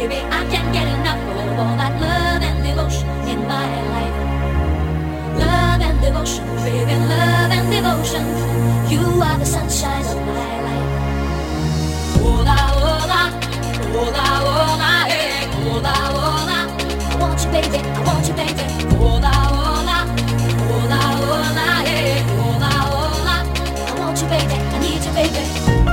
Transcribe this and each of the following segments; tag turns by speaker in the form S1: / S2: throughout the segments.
S1: baby, I can't get enough of all that love and devotion in my life. Love and devotion, baby, love and devotion. You are the sunshine of my life. Hola, hola, hola, hola, hey, hola, hola. I want you, baby, I want you, baby. Hola, hola, hola, hola, hey, hola, hola. I want you, baby, I need you, baby.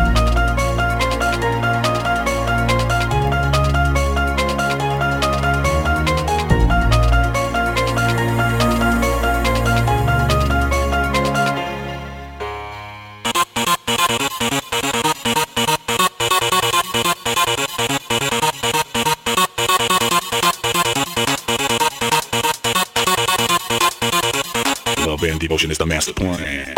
S2: Love and devotion is the master plan.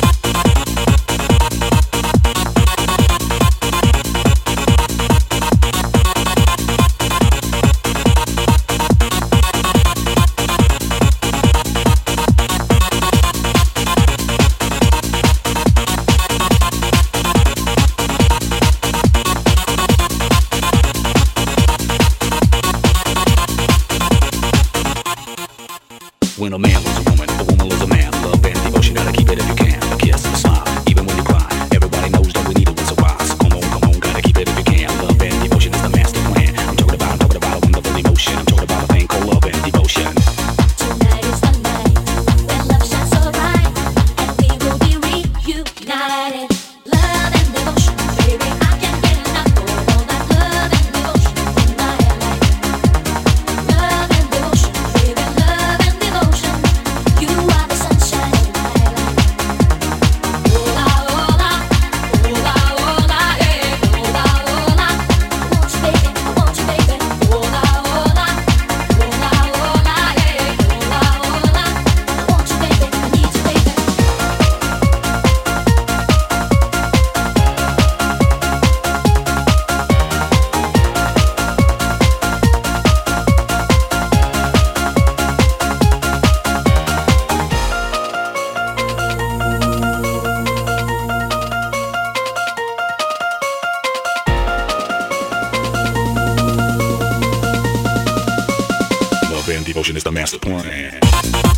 S2: When a man loves a woman loves a man. Love and devotion, gotta keep it if you can. A kiss, a smile, even when you cry. Everybody knows that we need a once a while. So come on, gotta keep it if you can. Love and devotion is the master plan. I'm talking about a wonderful emotion. I'm talking about a thing called love and devotion.
S1: Tonight is the night when love shines so bright, and we will be reunited. Love and devotion, baby, I can't get enough of all that love and devotion in my life. Love and devotion, baby, love and devotion. You are the sunshine of my life. Hola, hola, hola, hola, hey, hola, hola. I want you, baby, I want you, baby. Hola, hola, hola, hola, hey, hola, hola. I want you, baby, I need you, baby.
S2: Love and devotion is the master plan.